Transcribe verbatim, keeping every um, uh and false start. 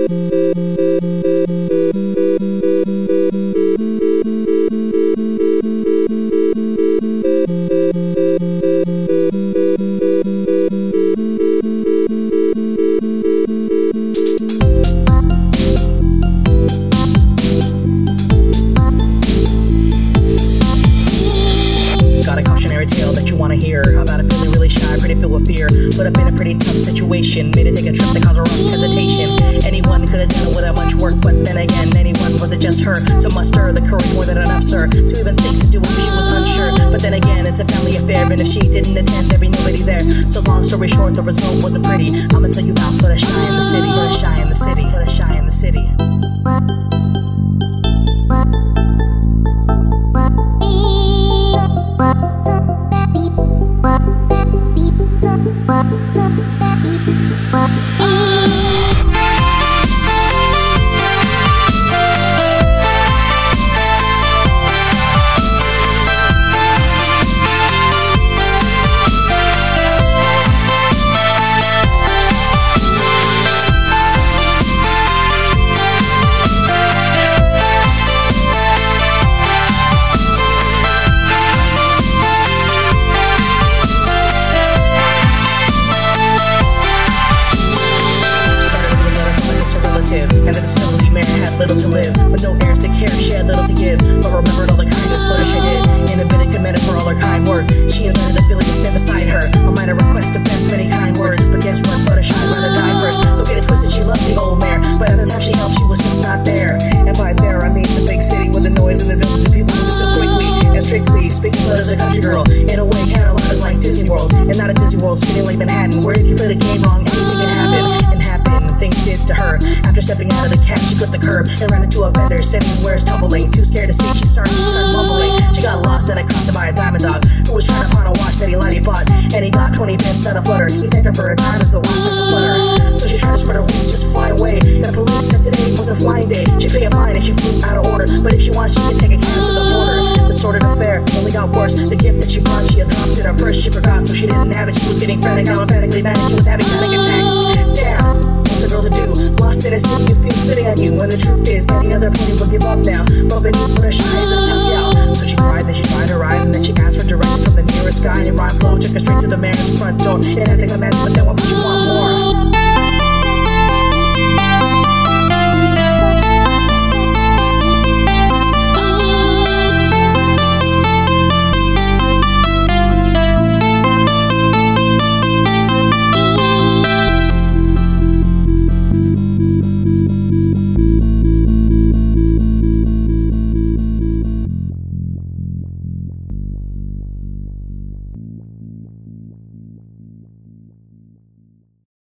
Got a cautionary tale that you wanna hear about a feeling really shy, pretty filled with fear. Put up in a pretty tough situation, made her take a trip that caused a rough hesitation. Anyone could have done it without much work, but then again, anyone, was it just her? To muster the courage more than enough, sir, to even think to do it, she was unsure. But then again, it's a family affair, and if she didn't attend, there'd be nobody there. So long story short, the result wasn't pretty. I'ma tell you about for the shy in the city, for the shy in the city, for the shy in the city. And the facility man had little to live, but no heirs to care, she had little to give. But remembered all the kindness flourish she did, and a bit of commended for all her kind work. She invented the feeling to stand beside her, a minor request to best many kind words. But guess what, Fluttershy rather die first. Don't get it twisted, she loved the old mare, but at the time she helped, she was just not there. And by there I mean the big city with the noise and the building, the people moving so quickly and strictly. Speaking Flutter's a country girl, in a way kinda lot is like Disney World, and not a Disney World, spinning like Manhattan, where if you play the game wrong, anything can happen. And happen, things did to her. After stepping out of the cab, she clipped the curb and ran into a vendor, sitting where it's tumbling. Too scared to see, she started, she started mumbling. She got lost and accosted by a diamond dog who was trying to pawn a watch that he lied he bought, and he got twenty bits out of Flutter. He thanked her for her time as the watch was a splutter. So she tried to spread her wings, just fly away. And the police said today was a flying day. She'd pay a fine if she flew out of order, but if she wanted, she could take a cab to the border. The sordid affair only got worse. The gift that she brought, she had dropped in her purse. She forgot, so she didn't have it. She was getting frantic, alphabetically mad. She was having panic attacks. Damn. What's a girl to do? Lost in a city, you feel spitting on you. When the truth is, any other pony will give up now. Bumping you for the shy is a tough gal. So she cried, then she dried her eyes, and then she asked for directions from the nearest guy. And rhyme flow took her straight to the mayor's front door. It had to come back, but then what would you want more?